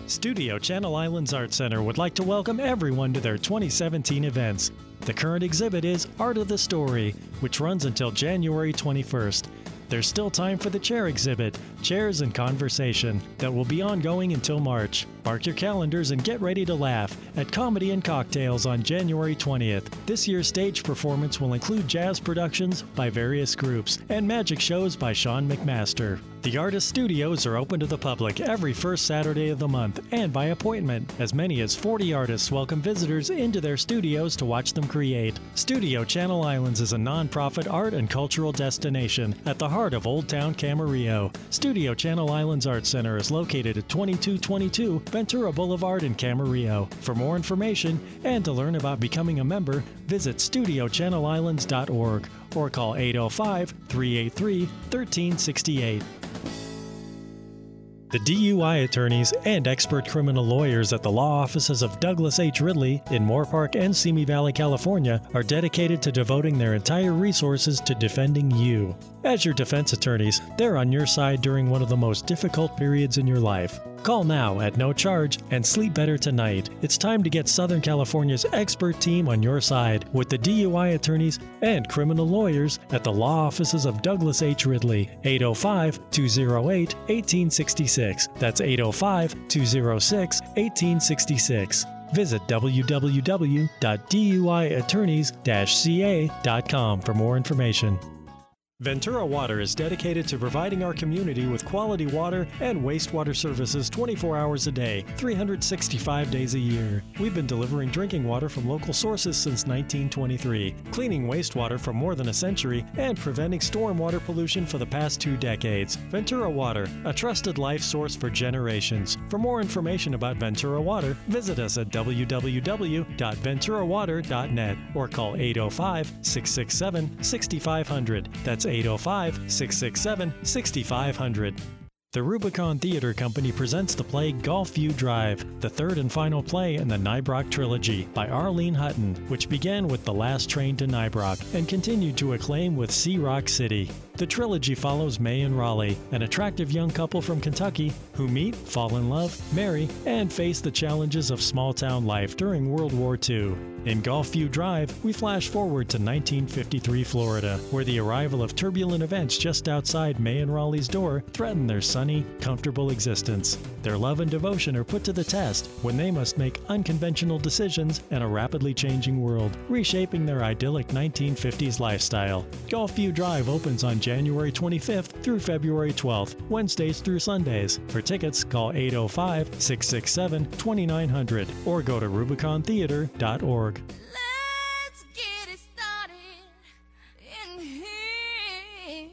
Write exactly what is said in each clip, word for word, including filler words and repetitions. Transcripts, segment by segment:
Studio Channel Islands Art Center would like to welcome everyone to their twenty seventeen events. The current exhibit is Art of the Story, which runs until January twenty-first. There's still time for the chair exhibit, Chairs and Conversation, that will be ongoing until March. Mark your calendars and get ready to laugh at Comedy and Cocktails on January twentieth. This year's stage performance will include jazz productions by various groups and magic shows by Sean McMaster. The artist studios are open to the public every first Saturday of the month and by appointment. As many as forty artists welcome visitors into their studios to watch them create. Studio Channel Islands is a non-profit art and cultural destination at the heart of Old Town Camarillo. Studio Channel Islands Art Center is located at twenty-two twenty-two Ventura Boulevard in Camarillo. For more information and to learn about becoming a member, visit studio channel islands dot org or call eight oh five, three eight three, one three six eight. The D U I attorneys and expert criminal lawyers at the law offices of Douglas H. Ridley in Moorpark and Simi Valley, California, are dedicated to devoting their entire resources to defending you. As your defense attorneys, they're on your side during one of the most difficult periods in your life. Call now at no charge and sleep better tonight. It's time to get Southern California's expert team on your side with the D U I attorneys and criminal lawyers at the law offices of Douglas H. Ridley, eight oh five, two oh eight, one eight six six. That's eight oh five, two oh six, one eight six six. Visit w w w dot d u i attorneys dash c a dot com for more information. Ventura Water is dedicated to providing our community with quality water and wastewater services twenty-four hours a day, three hundred sixty-five days a year. We've been delivering drinking water from local sources since nineteen twenty-three, cleaning wastewater for more than a century, and preventing stormwater pollution for the past two decades. Ventura Water, a trusted life source for generations. For more information about Ventura Water, visit us at w w w dot ventura water dot net or call eight oh five, six six seven, six five zero zero. That's eight oh five, six six seven, six five zero zero. The Rubicon Theater Company presents the play Gulfview Drive, the third and final play in the Nybrock trilogy by Arlene Hutton, which began with The Last Train to Nybrock and continued to acclaim with Sea Rock City. The trilogy follows May and Raleigh, an attractive young couple from Kentucky who meet, fall in love, marry, and face the challenges of small-town life during World War Two. In Gulfview Drive, we flash forward to nineteen fifty-three Florida, where the arrival of turbulent events just outside May and Raleigh's door threaten their sunny, comfortable existence. Their love and devotion are put to the test when they must make unconventional decisions in a rapidly changing world, reshaping their idyllic nineteen fifties lifestyle. Gulfview Drive opens on January twenty-fifth through February twelfth, Wednesdays through Sundays. For tickets, call eight oh five, six six seven, two nine zero zero or go to rubicon theater dot org. Let's get it started in here.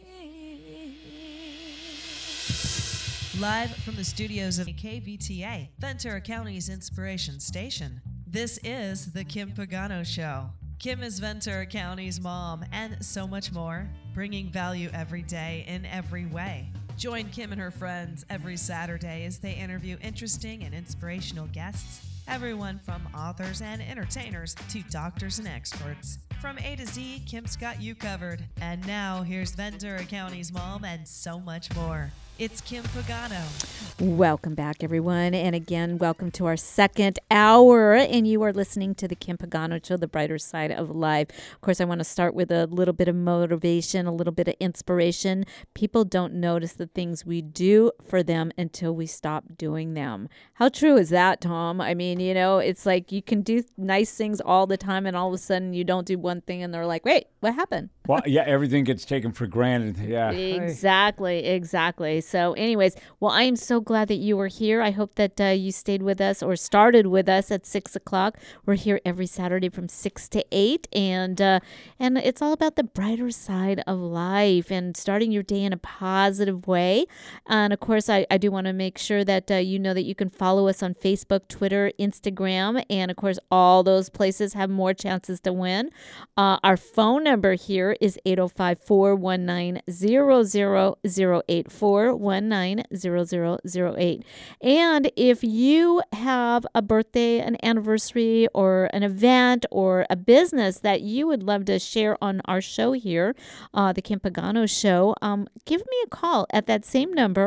Live from the studios of K V T A, Ventura County's Inspiration Station, this is The Kim Pagano Show. Kim is Ventura County's mom and so much more, bringing value every day in every way. Join Kim and her friends every Saturday as they interview interesting and inspirational guests, everyone from authors and entertainers to doctors and experts. From A to Z, Kim's got you covered. And now, here's Ventura County's mom and so much more. It's Kim Pagano. Welcome back, everyone. And again, welcome to our second hour. And you are listening to the Kim Pagano Show, the brighter side of life. Of course, I want to start with a little bit of motivation, a little bit of inspiration. People don't notice the things we do for them until we stop doing them. How true is that, Tom? I mean, you know, it's like you can do nice things all the time and all of a sudden you don't do one thing and they're like, wait, what happened? Well, yeah, everything gets taken for granted. Yeah. Exactly, exactly. So anyways, well, I am so glad that you were here. I hope that uh, you stayed with us or started with us at six o'clock. We're here every Saturday from six to eight. And, uh, and it's all about the brighter side of life and starting your day in a positive way. And of course, I, I do want to make sure that uh, you know that you can follow us on Facebook, Twitter, Instagram. And of course, all those places have more chances to win. Uh, our phone number here is eight oh five, four one nine, zero zero zero eight, four one nine, zero zero zero eight. And if you have a birthday, an anniversary, or an event, or a business that you would love to share on our show here, uh, the Kim Pagano Show, um, give me a call at that same number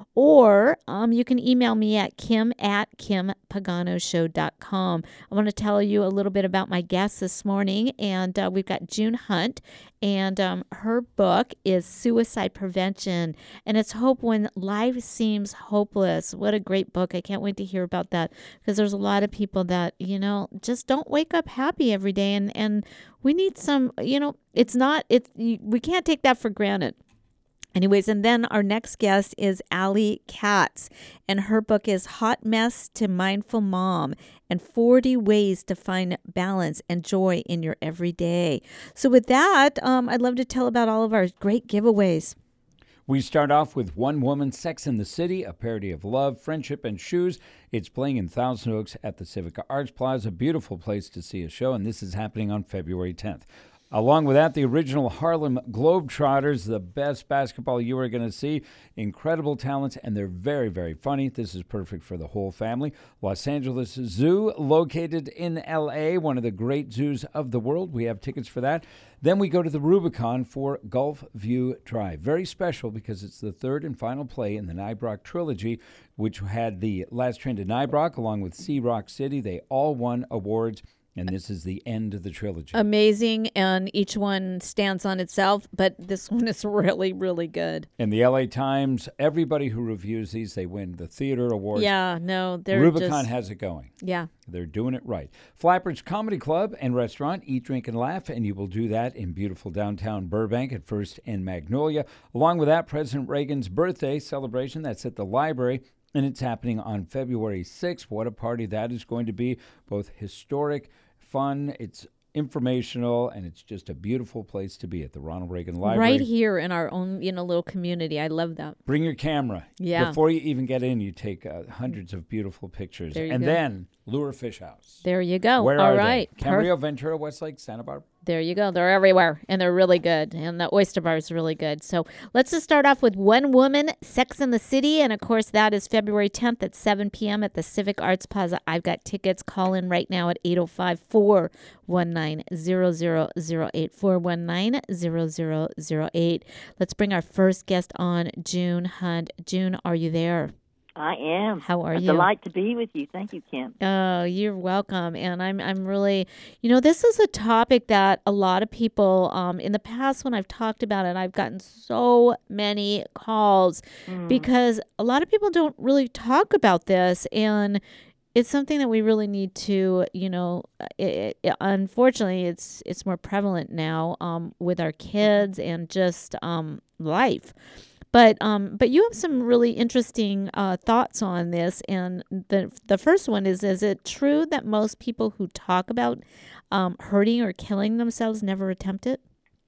or um, you can email me at kim at kim pagano show dot com. I want to tell you a little bit about my guest this morning, and uh, we've got June Hunt, and um, her book is Suicide Prevention, and it's Hope When Life Seems Hopeless. What a great book. I can't wait to hear about that, because there's a lot of people that, you know, just don't wake up happy every day, and, and we need some, you know, it's not, it's, we can't take that for granted. Anyways, and then our next guest is Allie Katz, and her book is Hot Mess to Mindful Mom and forty Ways to Find Balance and Joy in Your Everyday. So with that, um, I'd love to tell about all of our great giveaways. We start off with One Woman, Sex and the City, a parody of love, friendship, and shoes. It's playing in Thousand Oaks at the Civic Arts Plaza. Beautiful place to see a show, and this is happening on February tenth. Along with that, the original Harlem Globetrotters, the best basketball you are going to see. Incredible talents, and they're very, very funny. This is perfect for the whole family. Los Angeles Zoo, located in L A, one of the great zoos of the world. We have tickets for that. Then we go to the Rubicon for Gulf View Drive. Very special because it's the third and final play in the Nybrock trilogy, which had the Last Train to Nybrock along with Sea Rock City. They all won awards. And this is the end of the trilogy. Amazing, and each one stands on itself, but this one is really, really good. In the L A Times, everybody who reviews these, they win the theater awards. Yeah, no, they're Rubicon just, has it going. Yeah. They're doing it right. Flappers Comedy Club and Restaurant, eat, drink, and laugh, and you will do that in beautiful downtown Burbank at First and Magnolia. Along with that, President Reagan's birthday celebration, that's at the library, and it's happening on February sixth. What a party that is going to be, both historic, fun, it's informational, and it's just a beautiful place to be at the Ronald Reagan Library. Right here in our own, you know, little community. I love that. Bring your camera. Yeah. Before you even get in, you take uh, hundreds of beautiful pictures. There you and go. then Lure Fish House. There you go. Where All are right. they? Camarillo, Ventura, Westlake, Santa Barbara? There you go. They're everywhere, and they're really good. And the Oyster Bar is really good. So let's just start off with One Woman, Sex and the City. And, of course, that is February tenth at seven p.m. at the Civic Arts Plaza. I've got tickets. Call in right now at eight oh five, four one nine, zero zero zero eight, four one nine, zero zero zero eight. Let's bring our first guest on, June Hunt. June, are you there? I am. How are a you? A delight to be with you. Thank you, Kim. Oh, you're welcome. And I'm I'm really, you know, this is a topic that a lot of people, um, in the past when I've talked about it, I've gotten so many calls Mm. because a lot of people don't really talk about this. And it's something that we really need to, you know, it, it, unfortunately, it's it's more prevalent now um, with our kids and just um, life. But um, but you have some really interesting uh, thoughts on this, and the the first one is: is it true that most people who talk about um, hurting or killing themselves never attempt it?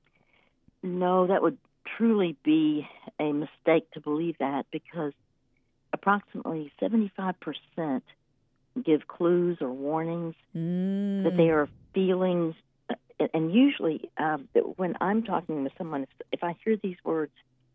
No, that would truly be a mistake to believe that, because approximately seventy-five percent give clues or warnings Mm. that they are feelings, uh, and usually um, when I'm talking with someone, if, if I hear these words,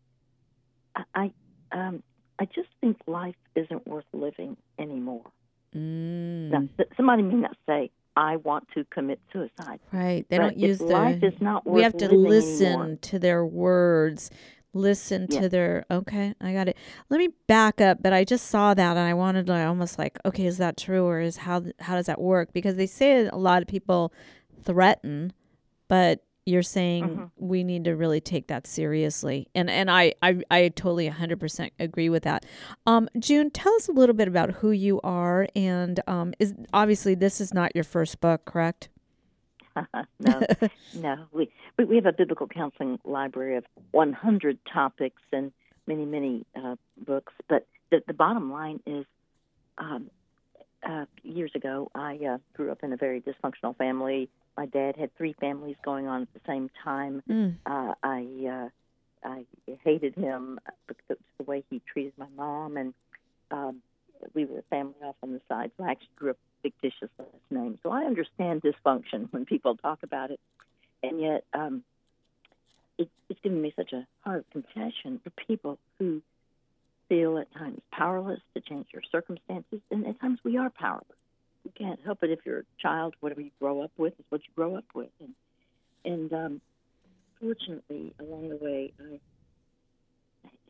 I um, I just think life isn't worth living anymore. Mm. Now, th- somebody may not say, I want to commit suicide. Right. They but don't use if the. life is not worth we have to living listen anymore. to their words. Listen Yeah. to their. Okay, I got it. Let me back up. But I just saw that, and I wanted to almost like, okay, is that true, or is how how does that work? Because they say a lot of people threaten, but you're saying Mm-hmm. we need to really take that seriously. And and I, I, I totally one hundred percent agree with that. Um, June, tell us a little bit about who you are. And um, is obviously this is not your first book, correct? no, no. We, we we have a biblical counseling library of one hundred topics and many, many uh, books. But the, the bottom line is, um, uh, years ago, I uh, grew up in a very dysfunctional family. My dad had three families going on at the same time. Mm. Uh, I uh, I hated him because of the way he treated my mom, and um, we were a family off on the side. So I actually grew up with a fictitious last name. So I understand dysfunction when people talk about it, and yet um, it, it's given me such a heart of compassion for people who feel at times powerless to change their circumstances, and at times we are powerless. You can't help it if you're a child. Whatever you grow up with is what you grow up with. And, and um, fortunately, along the way, I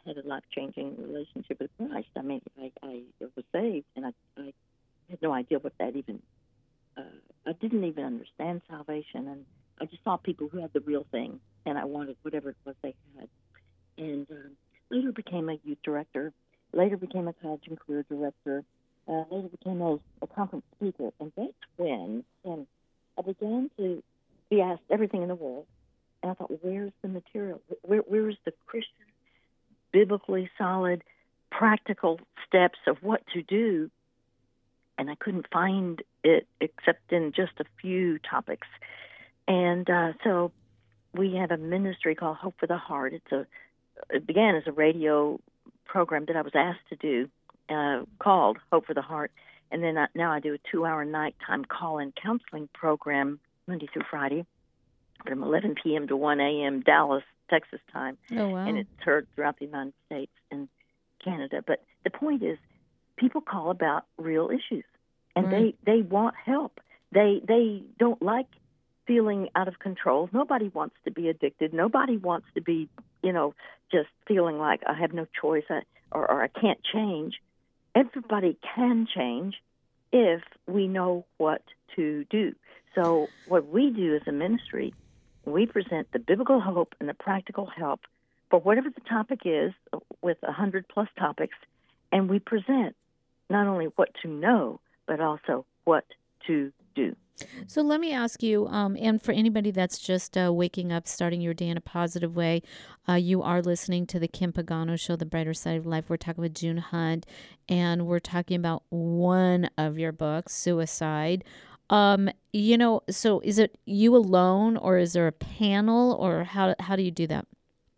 had a life-changing relationship with Christ. I mean, I, I was saved, and I, I had no idea what that even, uh, I didn't even understand salvation, and I just saw people who had the real thing, and I wanted whatever it was they had. And um, later became a youth director, later became a college and career director, uh, later became a, a conference speaker, and that's when and I began to be asked everything in the world, and I thought, where's the material? Where, where is the Christian, biblically solid, practical steps of what to do? And I couldn't find it except in just a few topics. And uh, so we have a ministry called Hope for the Heart. It's a it began as a radio program that I was asked to do uh, called Hope for the Heart. And then I, now I do a two-hour nighttime call-in counseling program Monday through Friday from eleven p.m. to one a.m. Dallas, Texas time. Oh, wow. And it's heard throughout the United States and Canada. But the point is, people call about real issues, and Right. they, they want help. They they don't like feeling out of control. Nobody wants to be addicted. Nobody wants to be, you know, just feeling like I have no choice I, or, or I can't change. Everybody can change if we know what to do. So what we do as a ministry, we present the biblical hope and the practical help for whatever the topic is, with a hundred plus topics, and we present not only what to know, but also what to do. So let me ask you, um, and for anybody that's just uh, waking up, starting your day in a positive way, uh, you are listening to the Kim Pagano Show, The Brighter Side of Life. We're talking with June Hunt, and we're talking about one of your books, Suicide. Um, you know, so is it you alone, or is there a panel, or how how do you do that?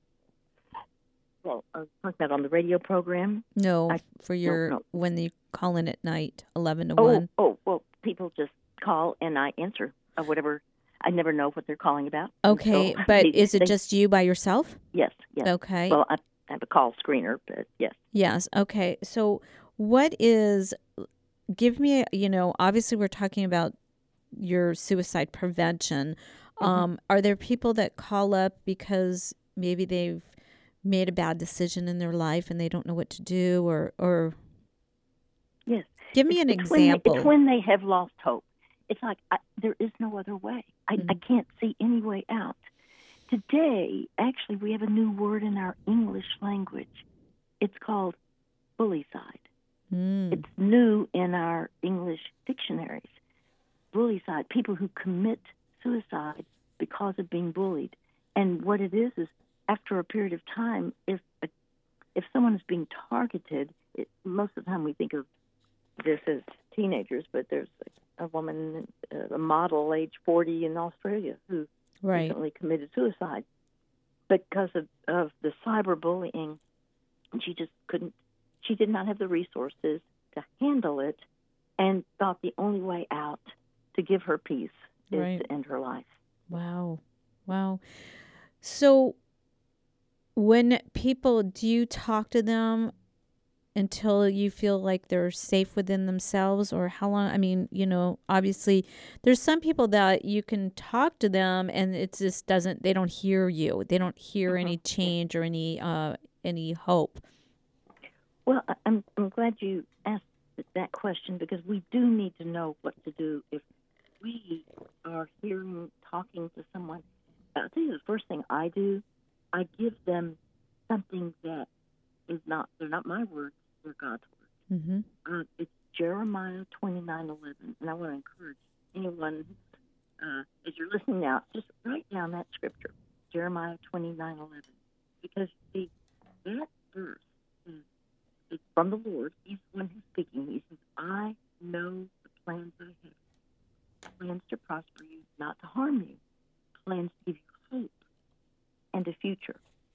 Well, I was talking about on the radio program. No, I- for your no. when you call in at night, eleven to Oh, one. oh, well, people just call and I answer or whatever. I never know what they're calling about. And Okay, so but they- is it they- just you by yourself? Yes, yes. Okay. Well, I have a call screener, but yes. Yes. Okay. So, what is, give me, a- you know, obviously we're talking about your suicide prevention. Mm-hmm. Um, are there people that call up because maybe they've made a bad decision in their life and they don't know what to do, or, or Yes. give me an It's when they- example? it's when they have lost hope. It's like, I, there is no other way. I, I Mhm. can't see any way out. Today, actually, we have a new word in our English language. It's called bullycide. Mm. It's new in our English dictionaries. Bullycide, people who commit suicide because of being bullied. And what it is is, after a period of time, if a, if someone is being targeted, it, most of the time we think of this as teenagers, but there's a, a woman, uh, a model, age forty in Australia, who Right. recently committed suicide because of, of the cyberbullying. And she just couldn't, she did not have the resources to handle it, and thought the only way out to give her peace is Right. to end her life. Wow. Wow. So when people, do you talk to them until you feel like they're safe within themselves, or how long? I mean, you know, obviously there's some people that you can talk to them and it just doesn't, they don't hear you. They don't hear any change or any, uh, any hope. Well, I- I'm, I'm glad you asked that question, because we do need to know what to do if we are hearing, talking to someone. I'll tell you the first thing I do, I give them something that is not, they're not my words, they're God's words. Mm-hmm. Uh, it's Jeremiah twenty-nine eleven, and I want to encourage anyone, uh, as you're listening now, just write down that scripture, Jeremiah twenty-nine eleven, because see, that verse is, is from the Lord. He's the one who's speaking. He says, I know the plans I have, plans to prosper you, not to harm you, plans to give you hope and a future.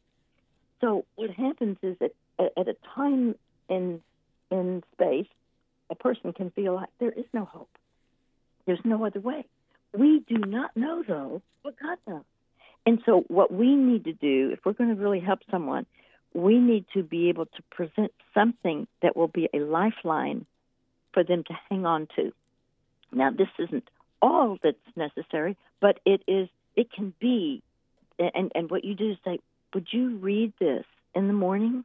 So what happens is that at a time in in space, a person can feel like there is no hope. There's no other way. We do not know, though, what God knows. And so what we need to do, if we're going to really help someone, we need to be able to present something that will be a lifeline for them to hang on to. Now, this isn't all that's necessary, but it is. It can be. And, and what you do is say, would you read this in the morning?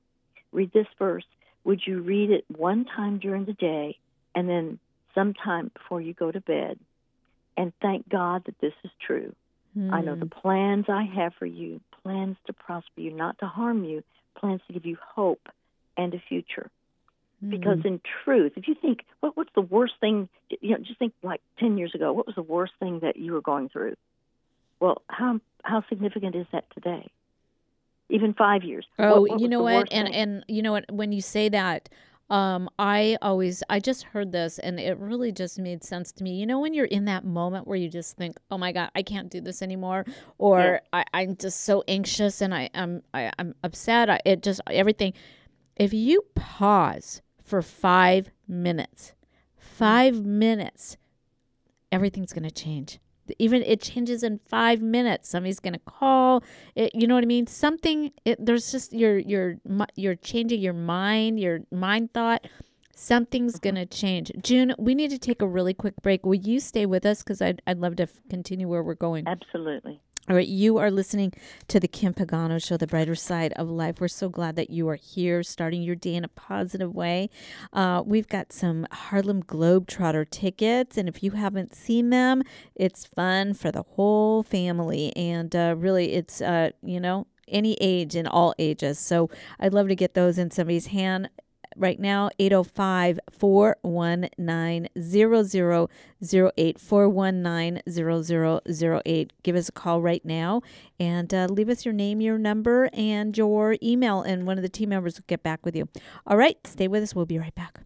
read this verse. Would you read it one time during the day and then sometime before you go to bed, and thank God that this is true? Mm. I know the plans I have for you, plans to prosper you, not to harm you, plans to give you hope and a future. Mm. Because in truth, if you think, what, what's the worst thing, you know, just think like ten years ago, what was the worst thing that you were going through? Well, how how significant is that today? Even five years. Oh, what, what you know what? And thing? and you know what? When you say that, um, I always I just heard this, and it really just made sense to me. You know, when you're in that moment where you just think, "Oh my God, I can't do this anymore," or Yeah. I, I'm just so anxious and I I'm I, I'm upset. I, it just everything. If you pause for five minutes, five minutes, everything's gonna change. Even it changes in five minutes. Somebody's gonna call. It, you know what I mean? Something. It, there's just you're you're you're changing your mind, your mind thought. Something's gonna change. June, we need to take a really quick break. Will you stay with us? Because I'd I'd love to f- continue where we're going. Absolutely. All right, you are listening to the Kim Pagano Show, The Brighter Side of Life. We're so glad that you are here, starting your day in a positive way. Uh, we've got some Harlem Globetrotter tickets, and if you haven't seen them, it's fun for the whole family. And uh, really, it's, uh, you know, any age and all ages. So I'd love to get those in somebody's hand. Right now, eight oh five, four one nine, zero zero zero eight, four one nine, zero zero zero eight. Give us a call right now and uh, leave us your name, your number, and your email, and one of the team members will get back with you. All right, stay with us. We'll be right back.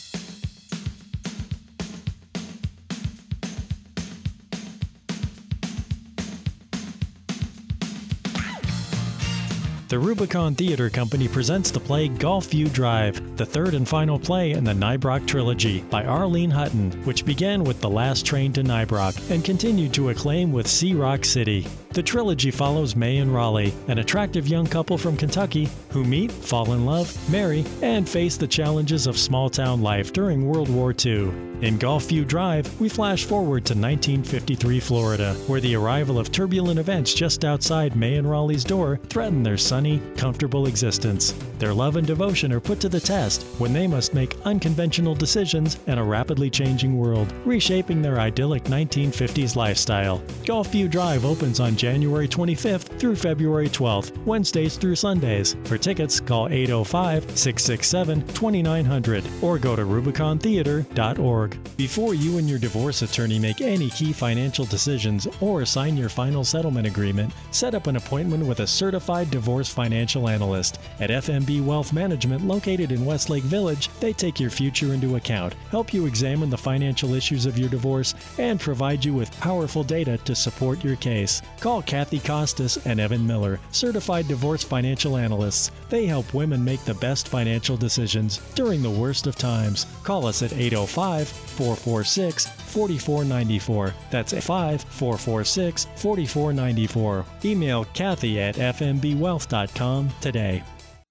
The Rubicon Theater Company presents the play Gulfview Drive, the third and final play in the Nybrock trilogy by Arlene Hutton, which began with The Last Train to Nybrock and continued to acclaim with Sea Rock City. The trilogy follows May and Raleigh, an attractive young couple from Kentucky who meet, fall in love, marry, and face the challenges of small-town life during World War Two. In Gulfview Drive, we flash forward to nineteen fifty-three Florida, where the arrival of turbulent events just outside May and Raleigh's door threaten their sunny, comfortable existence. Their love and devotion are put to the test when they must make unconventional decisions in a rapidly changing world, reshaping their idyllic nineteen fifties lifestyle. Gulfview Drive opens on January twenty-fifth through February twelfth, Wednesdays through Sundays. For tickets, call eight oh five, six six seven, two nine zero zero or go to rubicon theater dot org. Before you and your divorce attorney make any key financial decisions or sign your final settlement agreement, set up an appointment with a certified divorce financial analyst. At F M B Wealth Management, located in Westlake Village, they take your future into account, help you examine the financial issues of your divorce, and provide you with powerful data to support your case. Call Kathy Costas and Evan Miller, certified divorce financial analysts. They help women make the best financial decisions during the worst of times. Call us at eight oh five, four four six, four four nine four. That's five four four six, four four nine four. Email Kathy at f m b wealth dot com today.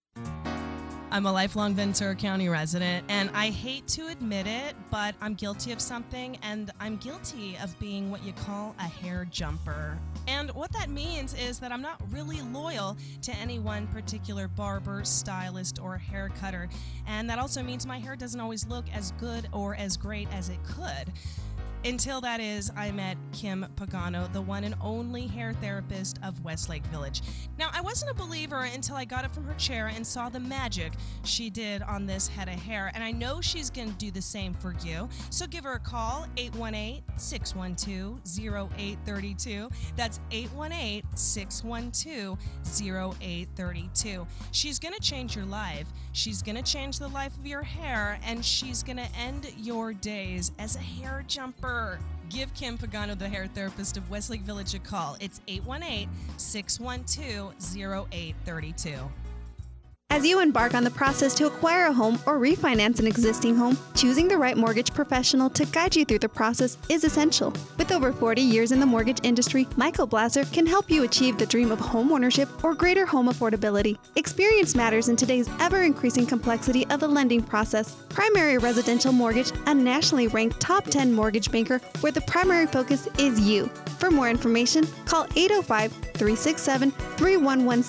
I'm a lifelong Ventura County resident, and I hate to admit it, but I'm guilty of something, and I'm guilty of being what you call a hair jumper. And what that means is that I'm not really loyal to any one particular barber, stylist, or hair cutter. And that also means my hair doesn't always look as good or as great as it could. Until that is, I met Kim Pagano, the one and only hair therapist of Westlake Village. Now, I wasn't a believer until I got up from her chair and saw the magic she did on this head of hair, and I know she's going to do the same for you. So give her a call, eight one eight, six one two, zero eight three two. That's eight one eight, six one two, zero eight three two. She's going to change your life. She's going to change the life of your hair, and she's going to end your days as a hair jumper. Give Kim Pagano, the hair therapist of Westlake Village, a call. It's eight one eight, six one two, zero eight three two. As you embark on the process to acquire a home or refinance an existing home, choosing the right mortgage professional to guide you through the process is essential. With over forty years in the mortgage industry, Michael Blasser can help you achieve the dream of home ownership or greater home affordability. Experience matters in today's ever-increasing complexity of the lending process. Primary Residential Mortgage, a nationally ranked top ten mortgage banker where the primary focus is you. For more information, call eight oh five, three six seven, three one one seven.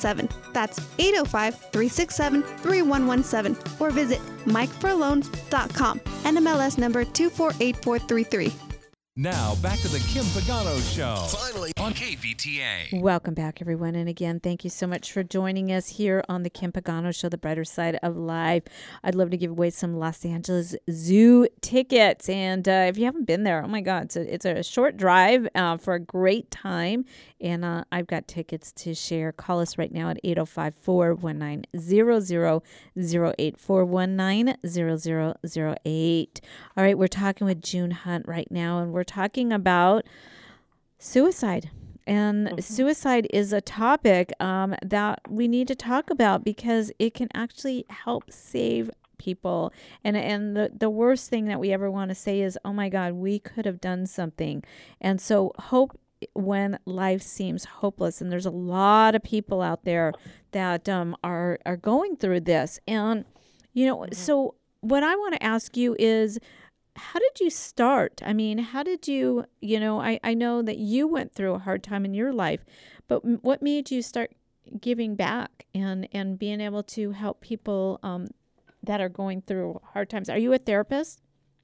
That's eight oh five, three six seven, three one one seven or visit mike for loans dot com. N M L S number two four eight four three three. Now, back to the Kim Pagano Show. Finally on K V T A. Welcome back, everyone. And again, thank you so much for joining us here on the Kim Pagano Show, the brighter side of life. I'd love to give away some Los Angeles Zoo tickets. And uh, if you haven't been there, oh my God, it's a, it's a short drive uh, for a great time. And uh, I've got tickets to share. Call us right now at eight oh five, four one nine, zero zero zero eight, four one nine, zero zero zero eight. All right, we're talking with June Hunt right now, and we're talking about suicide. And mm-hmm. suicide is a topic um, that we need to talk about because it can actually help save people. And and the, the worst thing that we ever want to say is, oh my God, we could have done something. And so hope when life seems hopeless. And there's a lot of people out there that um, are, are going through this. And, you know, mm-hmm. so what I want to ask you is, how did you start? I mean, how did you, you know, I, I know that you went through a hard time in your life, but m- what made you start giving back and, and being able to help people um, that are going through hard times? Are you a therapist?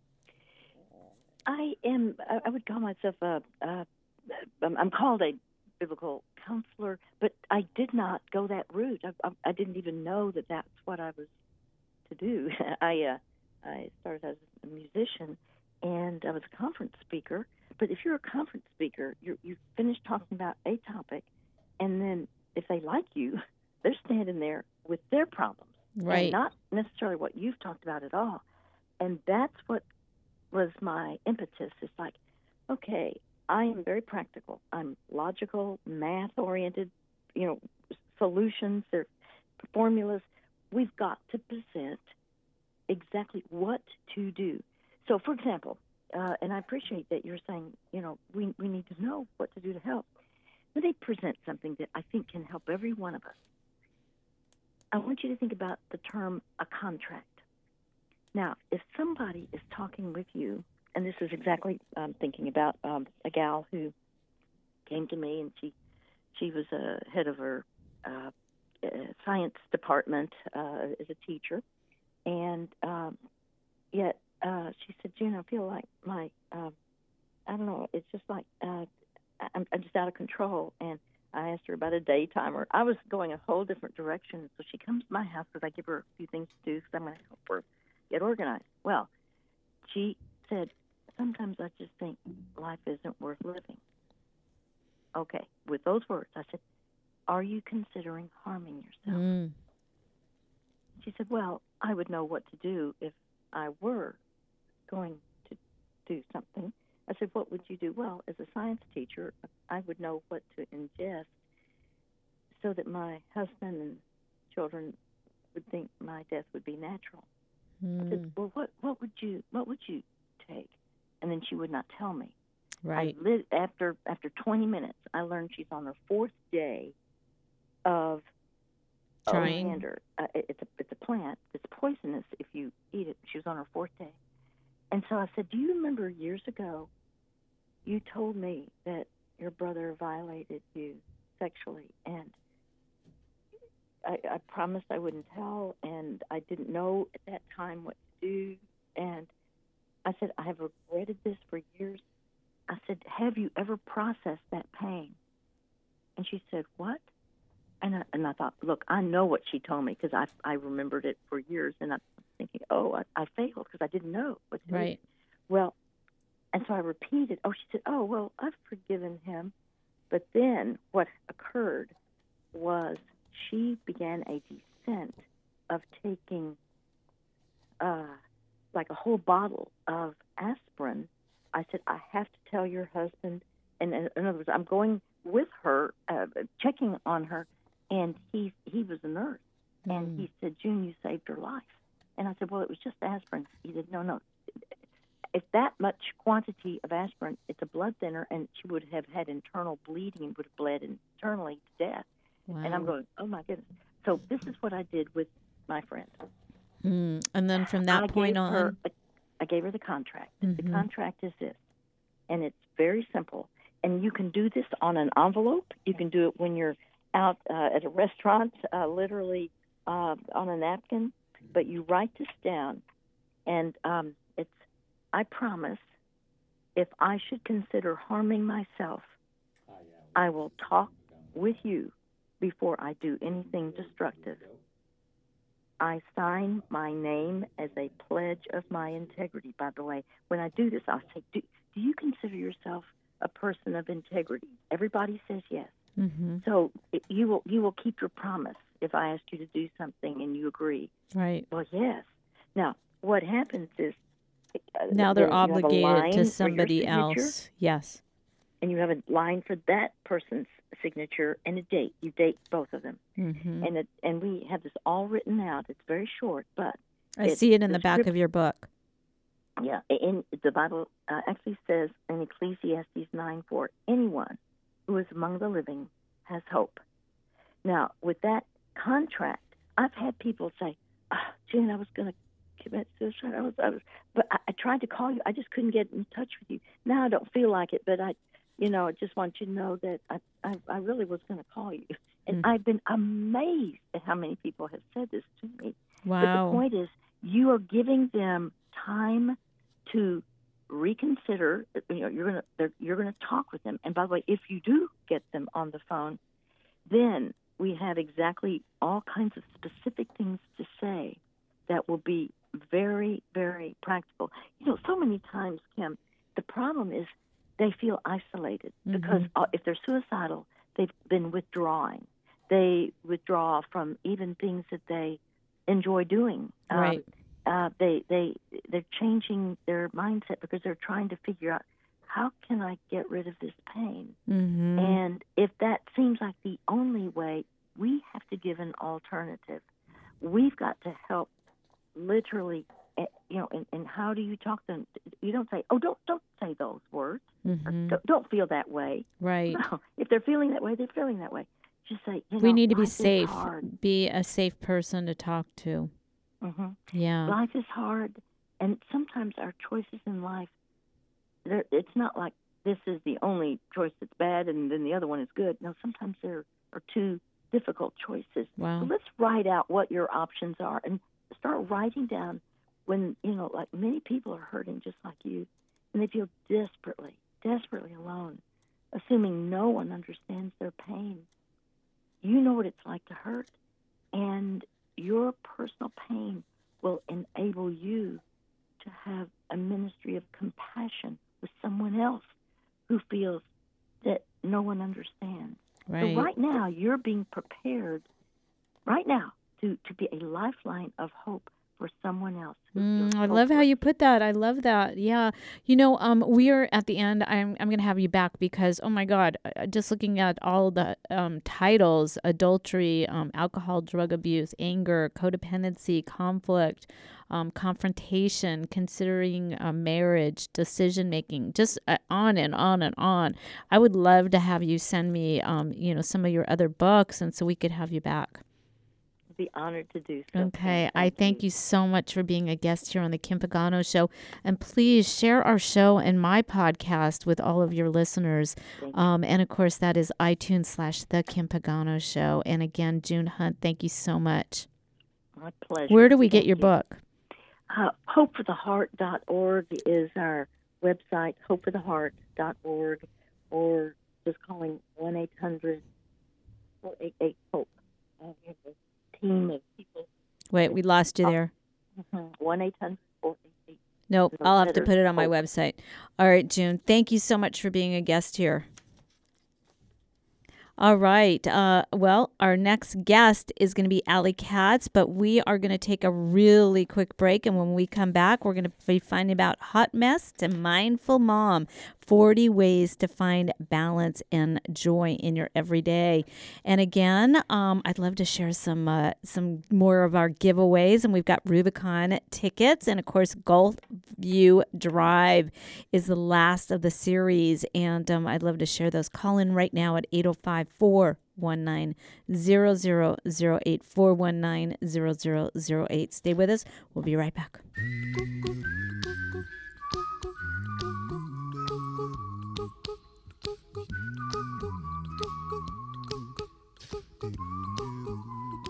I am, I I would call myself a, a I'm I'm called a biblical counselor, but I did not go that route. I, I, I didn't even know that that's what I was to do. I, uh, I started as a musician, and I was a conference speaker. But if you're a conference speaker, you're, you finish talking about a topic, and then if they like you, they're standing there with their problems, right? And not necessarily what you've talked about at all. And that's what was my impetus. It's like, okay, I am very practical. I'm logical, math-oriented, you know, solutions, they're formulas. We've got to present exactly what to do. So, for example, uh, and I appreciate that you're saying, you know, we we need to know what to do to help. Let me present something that I think can help every one of us. I want you to think about the term a contract. Now, if somebody is talking with you, and this is exactly um, thinking about um, a gal who came to me, and she she was a head of her uh, uh, science department uh, as a teacher, and um, yet uh, she said, June, I feel like my, uh, I don't know, it's just like uh, I'm, I'm just out of control. And I asked her about a day timer. I was going a whole different direction. So she comes to my house because I give her a few things to do because I'm going to help her get organized. Well, she said, sometimes I just think life isn't worth living. Okay, with those words, I said, are you considering harming yourself? Mm. She said, well, I would know what to do if I were going to do something. I said, what would you do? Well, as a science teacher, I would know what to ingest so that my husband and children would think my death would be natural. Mm. I said, well, what, what would you what would you take? And then she would not tell me. Right. I lived, after after twenty minutes, I learned she's on her fourth day of trying. Oleander. Uh, it, it's a it's a plant. It's poisonous if you eat it. She was on her fourth day, and so I said, "Do you remember years ago? You told me that your brother violated you sexually, and I, I promised I wouldn't tell, and I didn't know at that time what to do, and." I said, I have regretted this for years. I said, have you ever processed that pain? And she said, what? And I, and I thought, look, I know what she told me because I, I remembered it for years. And I'm thinking, oh, I, I failed because I didn't know what to do. Right. Well, and so I repeated, oh, she said, oh, well, I've forgiven him. But then what occurred was she began a descent of taking uh, like a whole bottle of aspirin. I said, I have to tell your husband. And in, in other words, I'm going with her, uh, checking on her, and he he was a nurse. Mm. And he said, June, you saved her life. And I said, well, it was just aspirin. He said, no, no. If that much quantity of aspirin, it's a blood thinner, and she would have had internal bleeding and would have bled internally to death. Wow. And I'm going, oh, my goodness. So this is what I did with my friend. Mm. And then from that I point gave on, her a, I gave her the contract. Mm-hmm. The contract is this, and it's very simple. And you can do this on an envelope. You can do it when you're out uh, at a restaurant, uh, literally uh, on a napkin, but you write this down, and um, it's, I promise, if I should consider harming myself, I will talk with you before I do anything destructive. I sign my name as a pledge of my integrity. By the way, when I do this, I'll say, do, do you consider yourself a person of integrity? Everybody says yes. Mm-hmm. So it, you will you will keep your promise if I ask you to do something and you agree. Right. Well, yes. Now, what happens is uh, Now they're you have a obligated line to for your somebody signature, else. Yes. and you have a line for that person's signature and a date. You date both of them, Mm-hmm. and it, and we have this all written out. It's very short, but I it- see it in the the back script- of your book. Yeah, in the Bible uh, actually says in Ecclesiastes nine four, anyone who is among the living has hope. Now, with that contract, I've had people say, oh, Jen, I was going to commit suicide. I was, I was, but I, I tried to call you. I just couldn't get in touch with you. Now I don't feel like it, but I, you know, I just want you to know that I, I, I really was going to call you. And Mm. I've been amazed at how many people have said this to me. But Wow. the point is, you are giving them time to reconsider. You know, you're gonna you're gonna talk with them. And by the way, if you do get them on the phone, then we have exactly all kinds of specific things to say that will be very, very practical. You know, so many times, Kim, the problem is they feel isolated because Mhm. uh, if they're suicidal, they've been withdrawing. They withdraw from even things that they enjoy doing. Um, Right. uh, they they they're changing their mindset because they're trying to figure out how can I get rid of this pain. Mm-hmm. And if that seems like the only way, we have to give an alternative. We've got to help, literally. eh, You know, and, and how do you talk to them? You don't say, "Oh, don't don't say those words." Or, Mm-hmm. don't, don't feel that way. Right. No, if they're feeling that way, they're feeling that way. Just say, you know, We need to be life is safe. hard. Be a safe person to talk to. hmm Yeah. Life is hard, and sometimes our choices in life, they're- it's not like this is the only choice that's bad and then the other one is good. No, sometimes there are two difficult choices. Wow. So let's write out what your options are and start writing down when, you know, like many people are hurting just like you, and they feel desperately, desperately alone, assuming no one understands their pain. You know what it's like to hurt, and your personal pain will enable you to have a ministry of compassion with someone else who feels that no one understands. Right. So right now, you're being prepared, right now, to, to be a lifeline of hope for someone else. who Mm, feels I love how hopeless. you put that. I love that. Yeah. You know, um, we are at the end. I'm I'm gonna have you back because oh my God, uh, just looking at all the um, titles: adultery, um, alcohol, drug abuse, anger, codependency, conflict, um, confrontation, considering uh, marriage, decision making, just uh, on and on and on. I would love to have you send me, um, you know, some of your other books, and so we could have you back. I'd be honored to do so. Okay, I thank you so much for being a guest here on the Kim Pagano Show. And please share our show and my podcast with all of your listeners. Um, and of course, that is iTunes slash The Kim Pagano Show. And again, June Hunt, thank you so much. My pleasure. Where do we get Thank your you. book? Uh, hope for the heart dot org is our website, hope for the heart dot org, or just calling one eight hundred four eight eight HOPE. Uh, we have a team of people. Wait, we lost you there. one eight hundred four eight eight. Nope, No, I'll have to better put it on my hope. website. All right, June, thank you so much for being a guest here. All right. Uh, well, our next guest is going to be Allie Katz, but we are going to take a really quick break. And when we come back, we're going to be finding about Hot Mess to Mindful Mom, forty ways to find balance and joy in your everyday. And again, um, I'd love to share some uh, some more of our giveaways. And we've got Rubicon tickets. And of course, Gulf View Drive is the last of the series. And um, I'd love to share those. Call in right now at eight oh five, four one nine, zero zero zero eight, four one nine, zero zero zero eight. Stay with us. We'll be right back.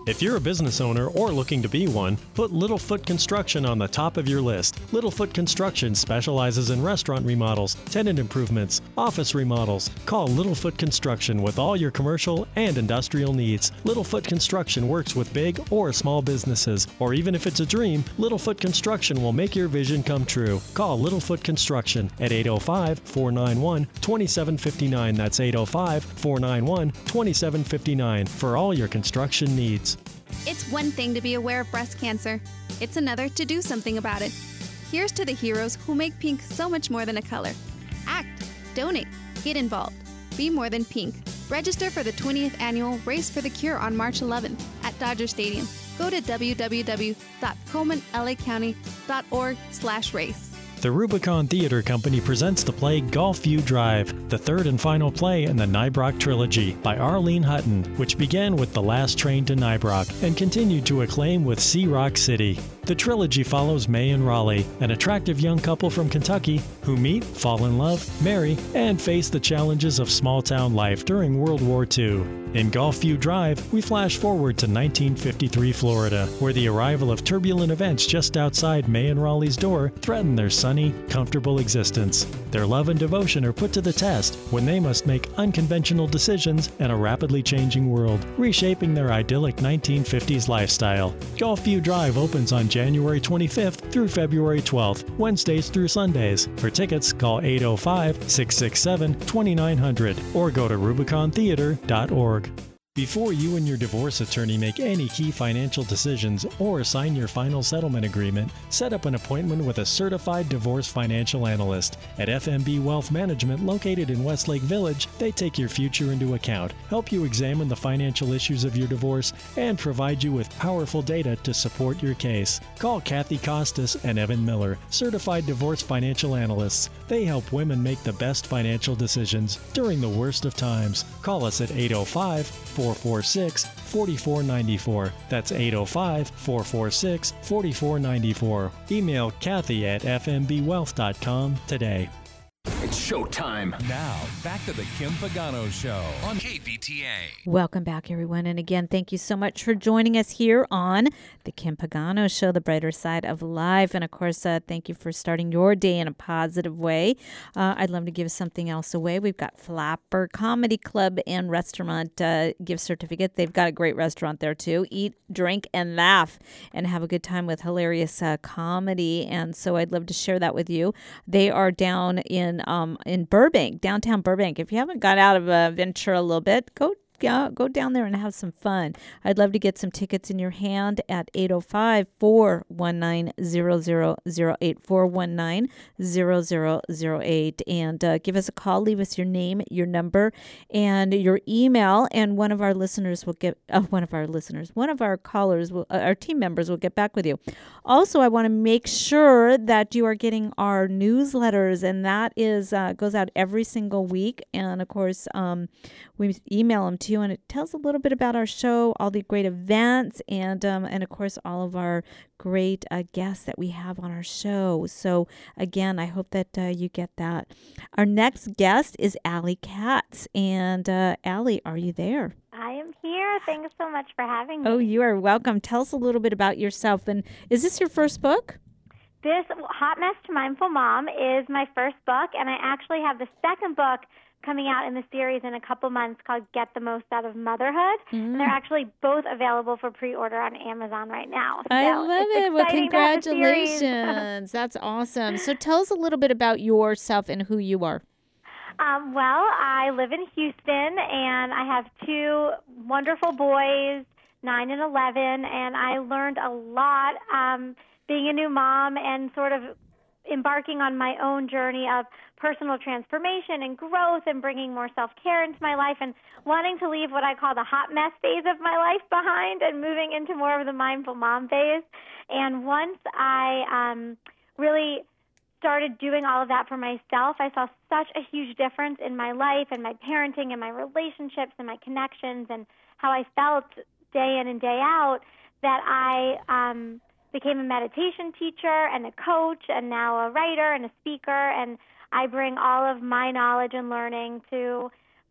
If you're a business owner or looking to be one, put Littlefoot Construction on the top of your list. Littlefoot Construction specializes in restaurant remodels, tenant improvements, office remodels. Call Littlefoot Construction with all your commercial and industrial needs. Littlefoot Construction works with big or small businesses, or even if it's a dream, Littlefoot Construction will make your vision come true. Call Littlefoot Construction at eight oh five, four nine one, two seven five nine. That's eight oh five, four nine one, two seven five nine for all your construction needs. It's one thing to be aware of breast cancer. It's another to do something about it. Here's to the heroes who make pink so much more than a color. Act, donate, get involved. Be more than pink. Register for the twentieth annual Race for the Cure on March eleventh at Dodger Stadium. Go to w w w dot komen l a county dot org slash race. The Rubicon Theater Company presents the play Gulfview Drive, the third and final play in the Nybrock trilogy by Arlene Hutton, which began with The Last Train to Nybrock and continued to acclaim with Sea Rock City. The trilogy follows May and Raleigh, an attractive young couple from Kentucky who meet, fall in love, marry, and face the challenges of small-town life during World War Two. In Gulfview Drive, we flash forward to nineteen fifty-three Florida, where the arrival of turbulent events just outside May and Raleigh's door threaten their sunny, comfortable existence. Their love and devotion are put to the test when they must make unconventional decisions in a rapidly changing world, reshaping their idyllic nineteen fifties lifestyle. Gulfview Drive opens on January twenty-fifth through February twelfth, Wednesdays through Sundays. For tickets, call eight oh five, six six seven, two nine zero zero or go to rubicon theater dot org. Before you and your divorce attorney make any key financial decisions or sign your final settlement agreement, set up an appointment with a certified divorce financial analyst. At F M B Wealth Management, located in Westlake Village, they take your future into account, help you examine the financial issues of your divorce, and provide you with powerful data to support your case. Call Kathy Costas and Evan Miller, certified divorce financial analysts. They help women make the best financial decisions during the worst of times. Call us at eight oh five, four four six, four four nine four. That's eight oh five, four four six, four four nine four. Email Kathy at f m b wealth dot com today. It's showtime. Now, back to the Kim Pagano Show on K V T A. Welcome back, everyone. And again, thank you so much for joining us here on the Kim Pagano Show, the brighter side of life. And of course, uh, thank you for starting your day in a positive way. Uh, I'd love to give something else away. We've got Flapper Comedy Club and Restaurant uh, gift certificate. They've got a great restaurant there, too. Eat, drink, and laugh and have a good time with hilarious uh, comedy. And so I'd love to share that with you. They are down in Um, in Burbank, downtown Burbank. If you haven't got out of uh, Ventura a little bit, go uh, go down there and have some fun. I'd love to get some tickets in your hand at eight oh five, four one nine, zero zero zero eight, four one nine, zero zero zero eight. And uh, give us a call. Leave us your name, your number, and your email. And one of our listeners will get, uh, one of our listeners, one of our callers, will, uh, our team members will get back with you. Also, I want to make sure that you are getting our newsletters, and that is uh, goes out every single week. And of course, um, we email them to you, and it tells a little bit about our show, all the great events, and um, and of course, all of our great uh, guests that we have on our show. So again, I hope that uh, you get that. Our next guest is Allie Katz, and uh, Allie, are you there? I am here. Thanks so much for having me. Oh, you are welcome. Tell us a little bit about yourself. And is this your first book? This Hot Mess to Mindful Mom is my first book, and I actually have the second book coming out in the series in a couple months called Get the Most Out of Motherhood. Mm. And they're actually both available for pre-order on Amazon right now. So I love it. Well, congratulations. That's awesome. So tell us a little bit about yourself and who you are. Um, well, I live in Houston, and I have two wonderful boys, nine and eleven, and I learned a lot um, being a new mom and sort of embarking on my own journey of personal transformation and growth and bringing more self-care into my life and wanting to leave what I call the hot mess phase of my life behind and moving into more of the mindful mom phase. And once I um, really started doing all of that for myself, I saw such a huge difference in my life and my parenting and my relationships and my connections and how I felt day in and day out that I um, became a meditation teacher and a coach and now a writer and a speaker, and I bring all of my knowledge and learning to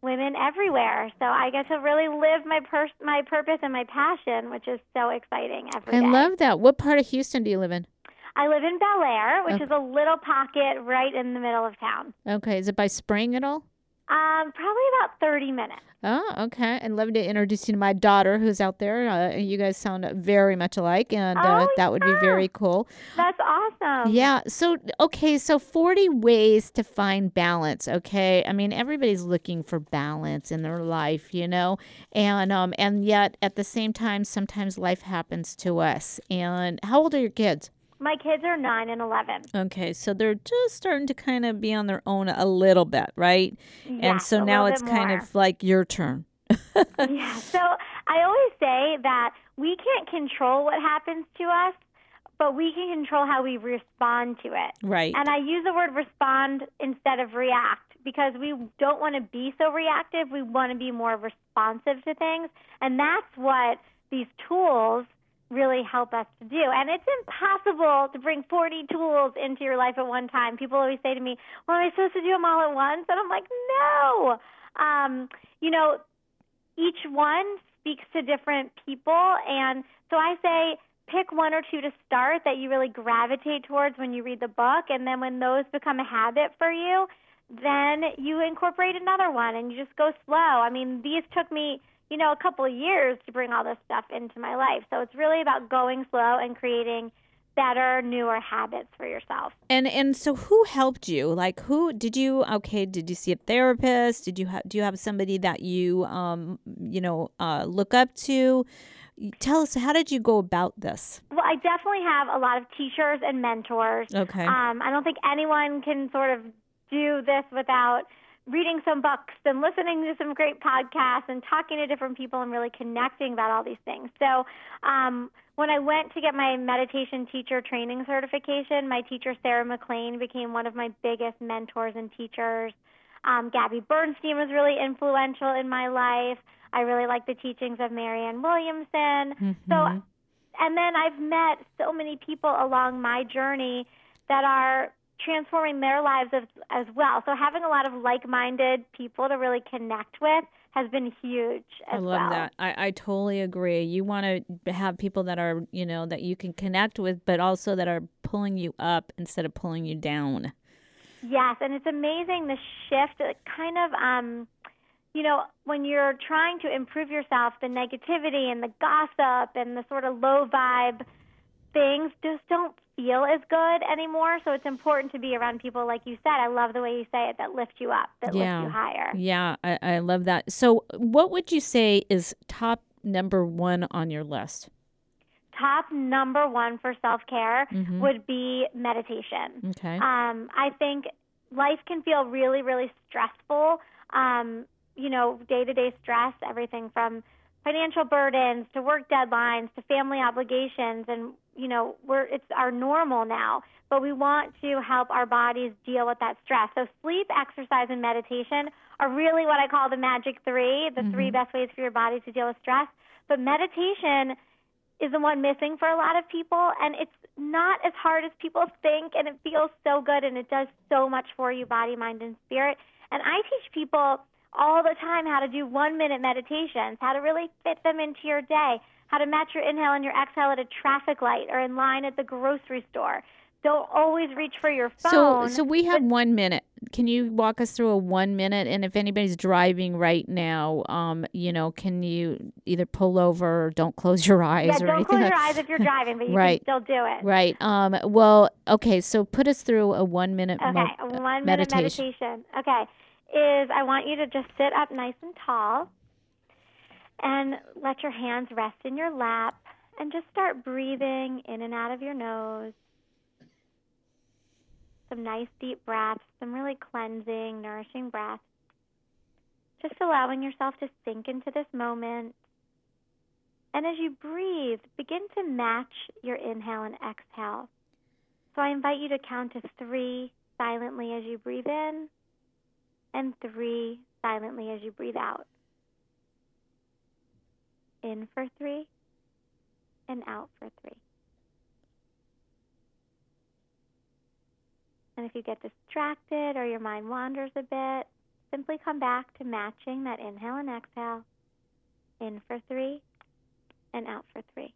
women everywhere. So I get to really live my pers- my purpose and my passion, which is so exciting every I day. love that. What part of Houston do you live in? I live in Bel Air, which Okay. is a little pocket right in the middle of town. Okay. Is it by Spring at all? Um, probably about thirty minutes. Oh, okay. I'd love to introduce you to my daughter who's out there. Uh, you guys sound very much alike, and uh, Oh, that would be yeah. very cool. That's awesome. Yeah. So, okay. So, forty ways to find balance. Okay. I mean, everybody's looking for balance in their life, you know, and um, and yet at the same time, sometimes life happens to us. And how old are your kids? My kids are nine and eleven. Okay, so they're just starting to kind of be on their own a little bit, right? Yeah, and so a now little it's bit kind more. of like your turn. Yeah. So I always say that we can't control what happens to us, but we can control how we respond to it. Right. And I use the word respond instead of react because we don't want to be so reactive. We want to be more responsive to things. And that's what these tools really help us to do. And it's impossible to bring forty tools into your life at one time. People always say to me, well, am I supposed to do them all at once? And I'm like, no. Um, you know, each one speaks to different people. And so I say pick one or two to start that you really gravitate towards when you read the book. And then when those become a habit for you, then you incorporate another one and you just go slow. I mean, these took me, you know, a couple of years to bring all this stuff into my life. So it's really about going slow and creating better, newer habits for yourself. And and so who helped you? Like who did you okay, did you see a therapist? Did you have do you have somebody that you um you know uh look up to? Tell us, how did you go about this? Well, I definitely have a lot of teachers and mentors. Okay. Um, I don't think anyone can sort of do this without reading some books and listening to some great podcasts and talking to different people and really connecting about all these things. So um, when I went to get my meditation teacher training certification, my teacher, Sarah McLean, became one of my biggest mentors and teachers. Um, Gabby Bernstein was really influential in my life. I really like the teachings of Marianne Williamson. Mm-hmm. So, and then I've met so many people along my journey that are transforming their lives as, as well. So having a lot of like-minded people to really connect with has been huge as I love well. that. I, I totally agree. You want to have people that are, you know, that you can connect with, but also that are pulling you up instead of pulling you down. Yes, and it's amazing the shift, it kind of, um, you know, when you're trying to improve yourself, the negativity and the gossip and the sort of low vibe things just don't feel as good anymore. So it's important to be around people, like you said. I love the way you say it, that lift you up, that Yeah. lift you higher. Yeah, I, I love that. So what would you say is top number one on your list? Top number one for self-care Mhm. would be meditation. Okay. Um, I think life can feel really, really stressful. Um, you know, day-to-day stress, everything from financial burdens to work deadlines to family obligations, and you know, we're it's our normal now. But we want to help our bodies deal with that stress. So sleep, exercise, and meditation are really what I call the magic three, the three best ways for your body to deal with stress. But meditation is the one missing for a lot of people, and it's not as hard as people think, and it feels so good, and it does so much for you, body, mind, and spirit. And I teach people all the time how to do one-minute meditations, how to really fit them into your day, how to match your inhale and your exhale at a traffic light or in line at the grocery store. Don't always reach for your So, phone. so we have one minute. Can you walk us through a one minute? And if anybody's driving right now, um, you know, can you either pull over or don't close your eyes yeah, or don't anything? close like- your eyes if you're driving, but you Right. can still do it. Right. Um. Well. Okay. So put us through a one minute. Okay, mo- a one minute meditation. meditation. Okay, is I want you to just sit up nice and tall and let your hands rest in your lap and just start breathing in and out of your nose. Some nice deep breaths, some really cleansing, nourishing breaths. Just allowing yourself to sink into this moment. And as you breathe, begin to match your inhale and exhale. So I invite you to count to three silently as you breathe in and three silently as you breathe out. In for three and out for three. And if you get distracted or your mind wanders a bit, simply come back to matching that inhale and exhale. In for three and out for three.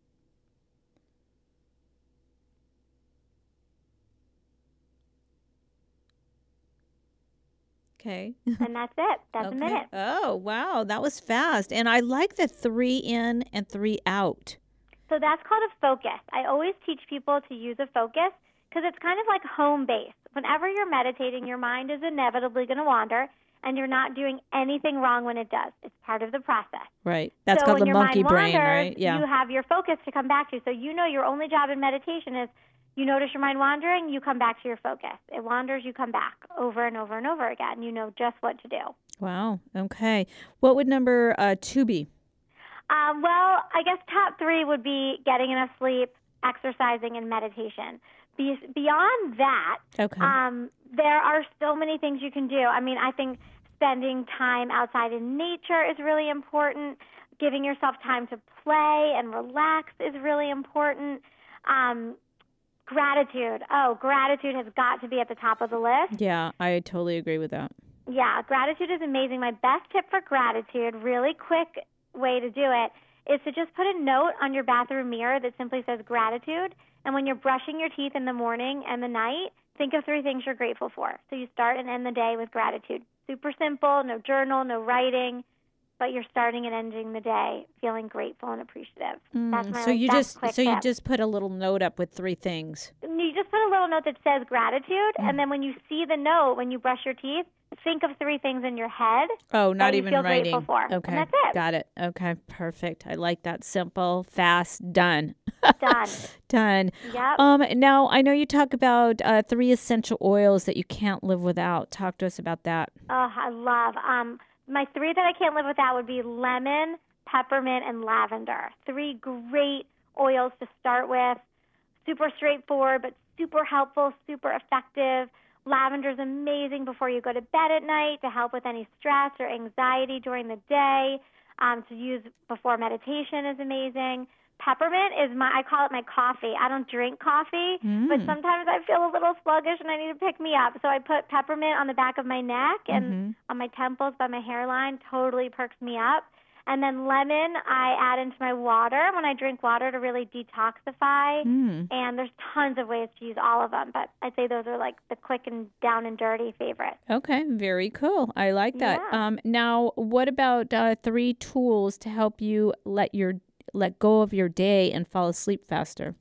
Okay. And that's it. That's okay. a minute. Oh, wow. That was fast. And I like the three in and three out. So that's called a focus. I always teach people to use a focus because it's kind of like home base. Whenever you're meditating, your mind is inevitably going to wander, and you're not doing anything wrong when it does. It's part of the process. Right. That's so called when the your monkey mind brain, wanders, right? Yeah. You have your focus to come back to. So you know your only job in meditation is you notice your mind wandering, you come back to your focus. It wanders, you come back over and over and over again. You know just what to do. Wow. Okay. What would number uh, two be? Um, well, I guess top three would be getting enough sleep, exercising, and meditation. Be- beyond that, okay. um, there are so many things you can do. I mean, I think spending time outside in nature is really important. Giving yourself time to play and relax is really important. Um, gratitude. Oh, gratitude has got to be at the top of the list. Yeah, I totally agree with that. Yeah, gratitude is amazing. My best tip for gratitude, really quick way to do it, is to just put a note on your bathroom mirror that simply says gratitude. And when you're brushing your teeth in the morning and the night, think of three things you're grateful for. So you start and end the day with gratitude. Super simple, no journal, no writing, but you're starting and ending the day feeling grateful and appreciative. Mm, That's my so like, you best just quick so you tip. just put a little note up with three things. You just put a little note that says gratitude, Mm. and then when you see the note, when you brush your teeth, think of three things in your head. Oh, not that you even feel writing. grateful for. Okay, And that's it. got it. Okay, perfect. I like that. Simple, fast, done. Done. Done. Yep. Um. Now I know you talk about uh, three essential oils that you can't live without. Talk to us about that. Oh, I love. Um, my three that I can't live without would be lemon, peppermint, and lavender. Three great oils to start with. Super straightforward, but super helpful, super effective. Lavender's amazing before you go to bed at night to help with any stress or anxiety during the day. Um, to use before meditation is amazing. Peppermint is my, I call it my coffee. I don't drink coffee, Mm. but sometimes I feel a little sluggish and I need to pick me up. So I put peppermint on the back of my neck and Mm-hmm. on my temples by my hairline, totally perks me up. And then lemon, I add into my water when I drink water to really detoxify. Mm. And there's tons of ways to use all of them, but I'd say those are like the quick and down and dirty favorites. Okay, very cool. I like that. Yeah. Um. Now, what about uh, three tools to help you let your let go of your day and fall asleep faster?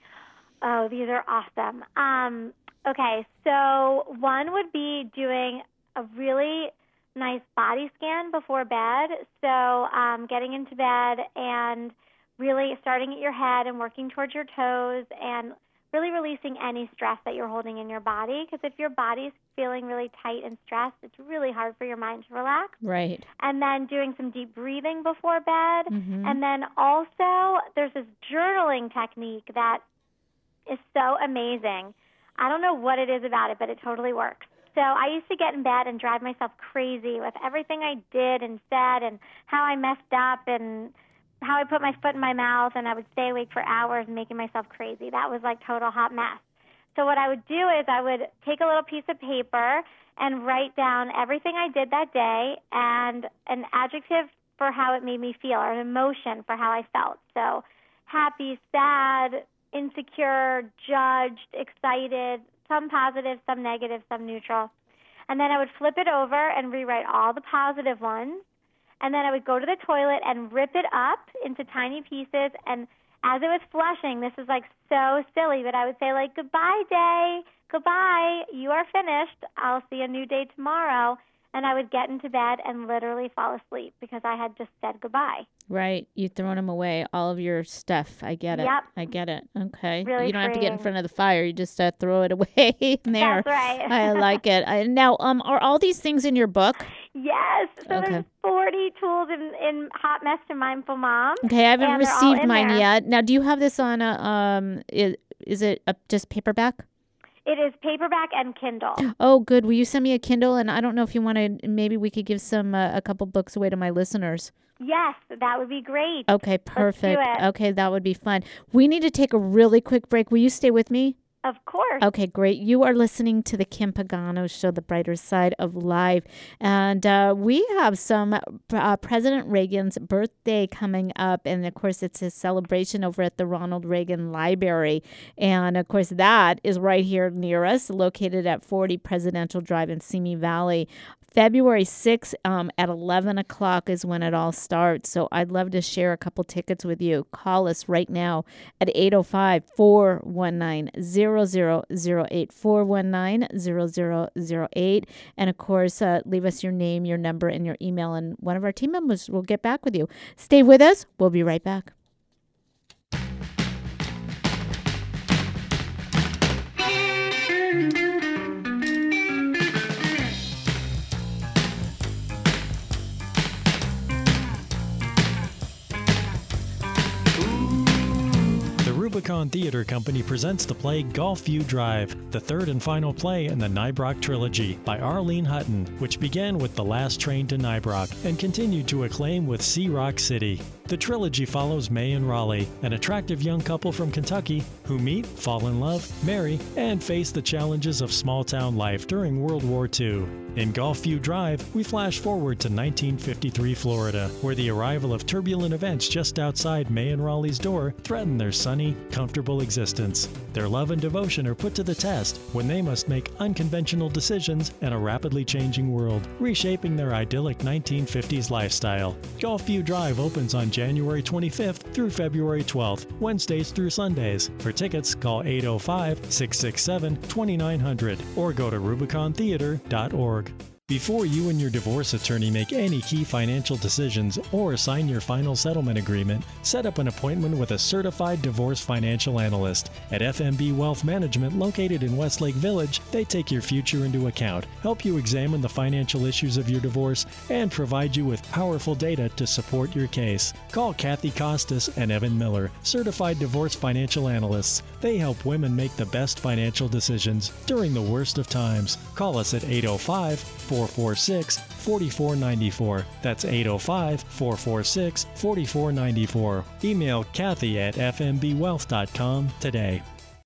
Oh, these are awesome. Um, okay, so one would be doing a really nice body scan before bed. So um, getting into bed and really starting at your head and working towards your toes and really releasing any stress that you're holding in your body. Because if your body's feeling really tight and stressed, it's really hard for your mind to relax. Right. And then doing some deep breathing before bed. Mhm. And then also there's this journaling technique that is so amazing. I don't know what it is about it, but it totally works. So I used to get in bed and drive myself crazy with everything I did and said and how I messed up and how I put my foot in my mouth, and I would stay awake for hours making myself crazy. That was like total hot mess. So what I would do is I would take a little piece of paper and write down everything I did that day and an adjective for how it made me feel or an emotion for how I felt. So happy, sad, insecure, judged, excited, some positive, some negative, some neutral. And then I would flip it over and rewrite all the positive ones. And then I would go to the toilet and rip it up into tiny pieces. And as it was flushing, this is like so silly, but I would say like, goodbye, day. Goodbye. You are finished. I'll see a new day tomorrow. And I would get into bed and literally fall asleep because I had just said goodbye. Right. You've thrown them away, all of your stuff. I get it. Yep. I get it. Okay. Really you don't have to get in freeing. front of the fire. You just uh, throw it away there. That's right. I like it. I, now, um, are all these things in your book? Yes. So Okay. there's forty tools in, in Hot Mess to Mindful Mom. Okay, I haven't and they're all received in mine there. yet. Now, do you have this on a, um, is, is it a, just paperback? It is paperback and Kindle. Oh, good. Will you send me a Kindle? And I don't know if you want to, maybe we could give some, uh, a couple books away to my listeners. Yes, that would be great. Okay, perfect. it. Okay, that would be fun. We need to take a really quick break. Will you stay with me? Of course. Okay, great. You are listening to the Kim Pagano Show, The Brighter Side of Life. And uh, we have some uh, President Reagan's birthday coming up. And, of course, it's his celebration over at the Ronald Reagan Library. And, of course, that is right here near us, located at forty Presidential Drive in Simi Valley. February sixth um, at eleven o'clock is when it all starts. So I'd love to share a couple tickets with you. Call us right now at eight oh five, four one nine, zero zero zero eight, four one nine, zero zero zero eight. And, of course, uh, leave us your name, your number, and your email, and one of our team members will get back with you. Stay with us. We'll be right back. Rubicon Theater Company presents the play Gulfview Drive, the third and final play in the Nybrock trilogy by Arlene Hutton, which began with The Last Train to Nybrock and continued to acclaim with Sea Rock City. The trilogy follows May and Raleigh, an attractive young couple from Kentucky who meet, fall in love, marry, and face the challenges of small-town life during World War Two. In Gulfview Drive, we flash forward to nineteen fifty-three Florida, where the arrival of turbulent events just outside May and Raleigh's door threaten their sunny, comfortable existence. Their love and devotion are put to the test when they must make unconventional decisions in a rapidly changing world, reshaping their idyllic nineteen fifties lifestyle. Gulfview Drive opens on January twenty-fifth through February twelfth, Wednesdays through Sundays. For tickets, call eight oh five, six six seven, two nine zero zero or go to rubicon theater dot org. Before you and your divorce attorney make any key financial decisions or sign your final settlement agreement, set up an appointment with a certified divorce financial analyst. At F M B Wealth Management, located in Westlake Village, they take your future into account, help you examine the financial issues of your divorce, and provide you with powerful data to support your case. Call Kathy Costas and Evan Miller, certified divorce financial analysts. They help women make the best financial decisions during the worst of times. Call us at eight oh five, four four six, four four nine four. That's eight oh five, four four six, four four nine four. Email Kathy at f m b wealth dot com today.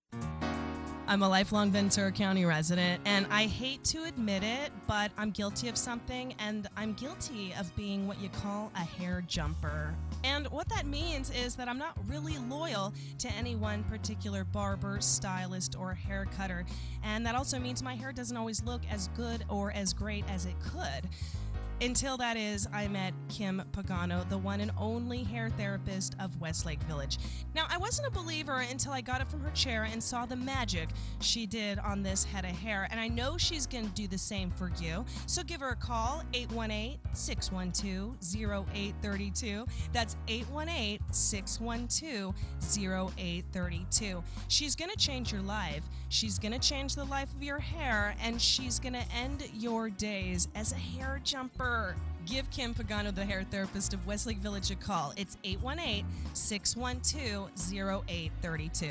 I'm a lifelong Ventura County resident, and I hate to admit it, but I'm guilty of something, and I'm guilty of being what you call a hair jumper. And what that means is that I'm not really loyal to any one particular barber, stylist, or hair cutter. And that also means my hair doesn't always look as good or as great as it could. Until that is, I met Kim Pagano, the one and only hair therapist of Westlake Village. Now, I wasn't a believer until I got up from her chair and saw the magic she did on this head of hair, and I know she's going to do the same for you. So give her a call, eight one eight, six one two, zero eight three two. That's eight one eight, six one two, zero eight three two. She's going to change your life. She's going to change the life of your hair, and she's going to end your days as a hair jumper. Give Kim Pagano, the hair therapist of Westlake Village, a call. It's eight one eight, six one two, zero eight three two.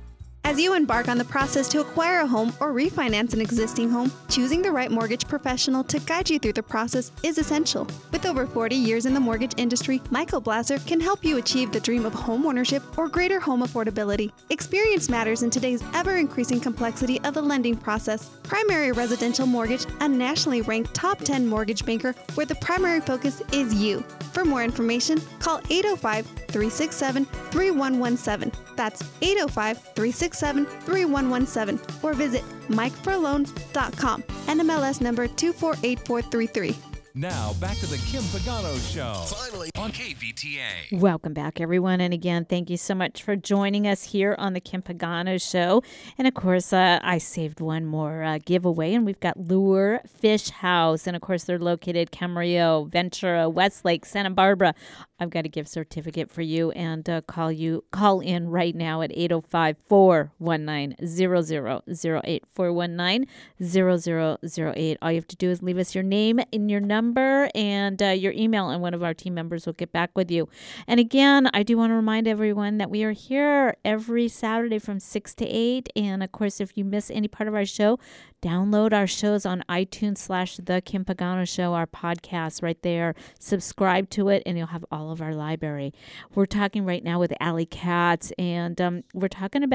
As you embark on the process to acquire a home or refinance an existing home, choosing the right mortgage professional to guide you through the process is essential. With over forty years in the mortgage industry, Michael Blaser can help you achieve the dream of home ownership or greater home affordability. Experience matters in today's ever-increasing complexity of the lending process. Primary Residential Mortgage, a nationally ranked top ten mortgage banker where the primary focus is you. For more information, call eight oh five, three six seven, three one one seven. That's eight oh five, three six seven, three one one seven or visit mike for loans dot com. N M L S number two four eight four three three. Now, back to the Kim Pagano Show. Finally on K V T A. Welcome back, everyone. And again, thank you so much for joining us here on the Kim Pagano Show. And of course, uh, I saved one more uh, giveaway, and we've got Lure Fish House. And of course, they're located Camarillo, Ventura, Westlake, Santa Barbara. I've got a gift certificate for you, and uh, call you call in right now at eight oh five, four one nine, zero zero zero eight, four one nine, zero zero zero eight. All you have to do is leave us your name and your number and uh, your email, and one of our team members will get back with you. And again, I do want to remind everyone that we are here every Saturday from six to eight. And of course, if you miss any part of our show, download our shows on iTunes slash The Kim Pagano Show, our podcast right there. Subscribe to it, and you'll have all of our library. We're talking right now with Allie Katz, and um, we're talking about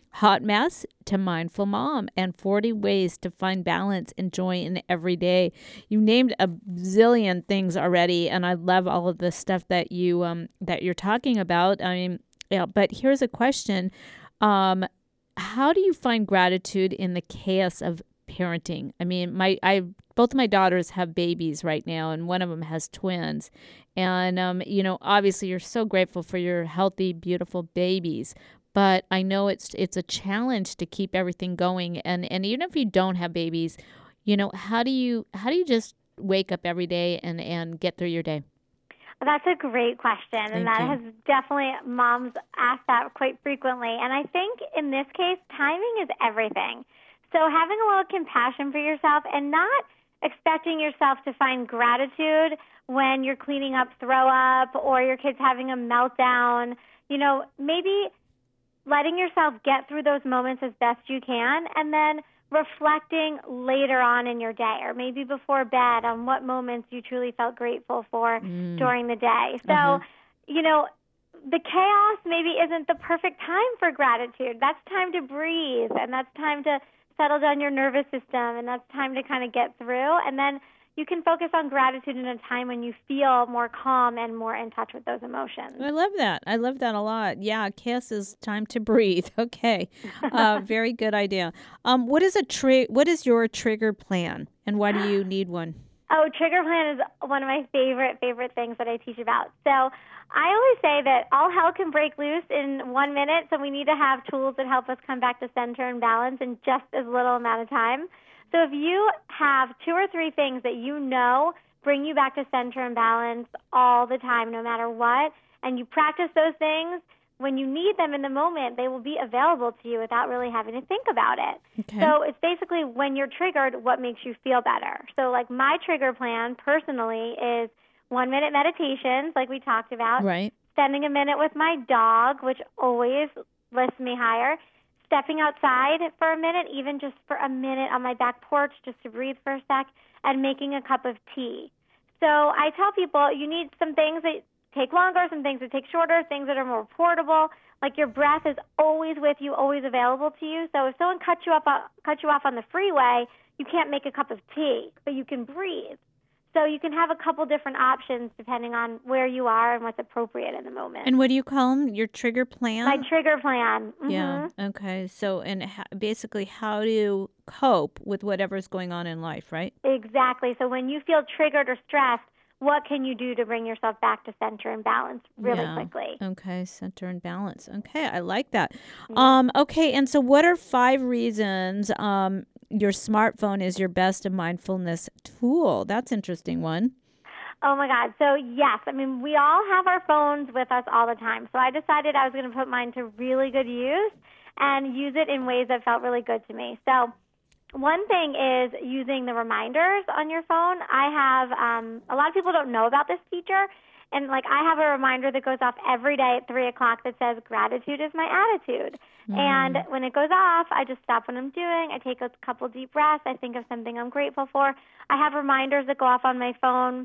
Hot Mess to Mindful Mom, and forty ways to find balance and joy in every day. You named a zillion things already, and I love all of the stuff that you um that you're talking about. I mean, yeah, but here's a question. Um, how do you find gratitude in the chaos of parenting? I mean, my I both my daughters have babies right now, and one of them has twins. And um, you know, obviously, you're so grateful for your healthy, beautiful babies. But I know it's it's a challenge to keep everything going. And, and even if you don't have babies, you know, how do you how do you just wake up every day and, and get through your day? That's a great question, Thank and that you. has definitely, moms ask that quite frequently. And I think in this case, timing is everything. So having a little compassion for yourself and not expecting yourself to find gratitude when you're cleaning up throw up or your kid's having a meltdown, you know, maybe letting yourself get through those moments as best you can, and then reflecting later on in your day or maybe before bed on what moments you truly felt grateful for Mm. during the day. So, Uh-huh. you know, the chaos maybe isn't the perfect time for gratitude. That's time to breathe, and that's time to settle down your nervous system, and that's time to kind of get through. And then you can focus on gratitude in a time when you feel more calm and more in touch with those emotions. I love that. I love that a lot. Yeah, chaos is time to breathe. Okay, uh, very good idea. Um, what is a tri- What is your trigger plan, and why do you need one? Oh, trigger plan is one of my favorite, favorite things that I teach about. So I always say that all hell can break loose in one minute, so we need to have tools that help us come back to center and balance in just as little amount of time. So if you have two or three things that you know bring you back to center and balance all the time, no matter what, and you practice those things, when you need them in the moment, they will be available to you without really having to think about it. Okay. So it's basically when you're triggered, what makes you feel better. So like my trigger plan personally is one-minute meditations, like we talked about, Right. spending a minute with my dog, which always lifts me higher, stepping outside for a minute, even just for a minute on my back porch just to breathe for a sec, and making a cup of tea. So I tell people you need some things that take longer, some things that take shorter, things that are more portable. Like your breath is always with you, always available to you. So if someone cuts you, up, uh, cut you off on the freeway, you can't make a cup of tea, but you can breathe. So you can have a couple different options depending on where you are and what's appropriate in the moment. And what do you call them? Your trigger plan? My trigger plan. Mhm. Yeah. Okay. So, and ha- basically, how to cope with whatever's going on in life, right? Exactly. So when you feel triggered or stressed, what can you do to bring yourself back to center and balance really Yeah. quickly? Okay. Center and balance. Okay. I like that. Um. Okay. And so, what are five reasons um your smartphone is your best mindfulness tool? That's an interesting one. Oh, my God. So, yes, I mean, we all have our phones with us all the time. So I decided I was going to put mine to really good use and use it in ways that felt really good to me. So one thing is using the reminders on your phone. I have um, a lot of people don't know about this feature. And, like, I have a reminder that goes off every day at three o'clock that says, gratitude is my attitude. Mm. And when it goes off, I just stop what I'm doing. I take a couple deep breaths. I think of something I'm grateful for. I have reminders that go off on my phone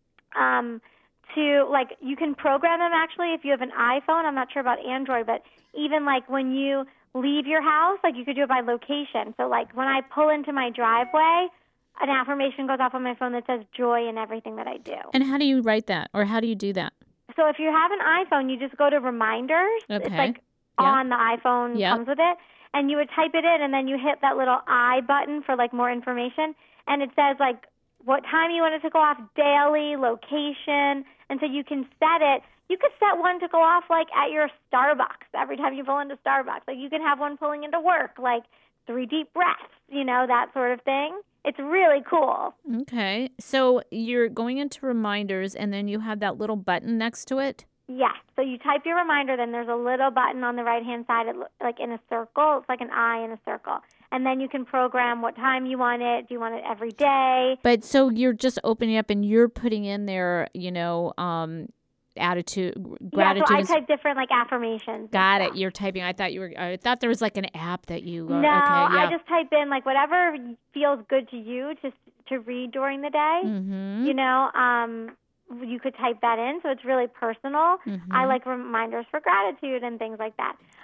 um, to, like, you can program them, actually, if you have an iPhone. I'm not sure about Android, but even, like, when you leave your house, like, you could do it by location. So, like, when I pull into my driveway, an affirmation goes off on my phone that says joy in everything that I do. And how do you write that, or how do you do that? So if you have an iPhone, you just go to reminders. Okay. It's like Yep. on the iPhone, Yep. comes with it. And you would type it in, and then you hit that little I button for, like, more information. And it says, like, what time you want it to go off, daily, location. And so you can set it. You could set one to go off, like, at your Starbucks every time you pull into Starbucks. Like, you can have one pulling into work, like three deep breaths, you know, that sort of thing. It's really cool. Okay. So you're going into reminders, and then you have that little button next to it? Yes. So you type your reminder, then there's a little button on the right-hand side, it lo- like in a circle. It's like an eye in a circle. And then you can program what time you want it. Do you want it every day? But so you're just opening up, and you're putting in there, you know, um, attitude, gratitude. Yeah, so I is- type different, like, affirmations. and Got stuff. it. You're typing. I thought you were. I thought there was like an app that you. Uh, No, okay, yeah. I just type in, like, whatever feels good to you to to read during the day. Mm-hmm. You know, um, you could type that in, so it's really personal. Mhm. I like reminders for gratitude and things like that.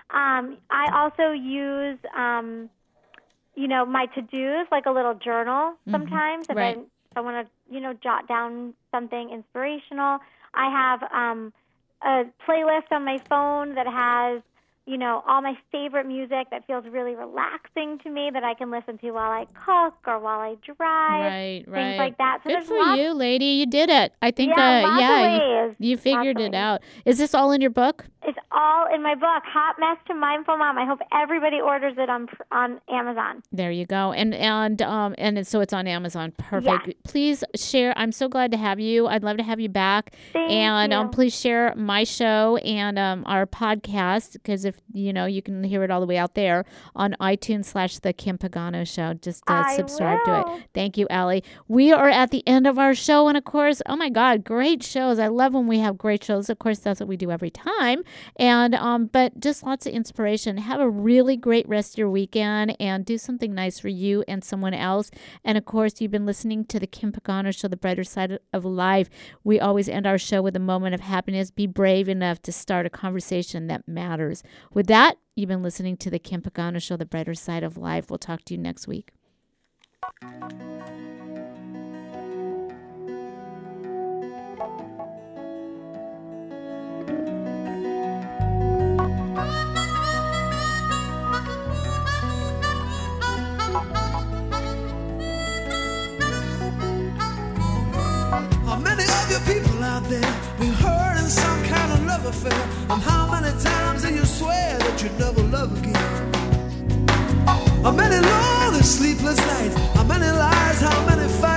Um, I also use, um, you know, my to-dos, like a little journal sometimes. Mm-hmm. Right. If, I, if I want to, you know, jot down something inspirational. I have um, a playlist on my phone that has, you know, all my favorite music that feels really relaxing to me that I can listen to while I cook or while I drive. Right, things right. like that. So Good there's for lots, you, lady. You did it. I think, Yeah, uh, lots yeah, of you, ways. you figured Lots it of ways. out. Is this all in your book? It's all in my book, Hot Mess to Mindful Mom. I hope everybody orders it on on Amazon. There you go. And and um and it- so it's on Amazon. Perfect. Yes. Please share. I'm so glad to have you. I'd love to have you back. Thank and you. um please share my show and um our podcast, because if you know you can hear it all the way out there on iTunes slash the Kim Pagano Show. Just uh, I subscribe to will. it. Thank you, Allie. We are at the end of our show, and of course, oh my God, great shows. I love when we have great shows. Of course, that's what we do every time. And um, but just lots of inspiration. Have a really great rest of your weekend and do something nice for you and someone else. And of course, you've been listening to the Kim Pagano Show, the brighter side of life. We always end our show with a moment of happiness. Be brave enough to start a conversation that matters. With that, you've been listening to the Kim Pagano Show, the brighter side of life. We'll talk to you next week. How many of you people out there been hurt in some kind of love affair? And how many times do you swear that you'd never love again? How many lonely sleepless nights? How many lies? How many fights?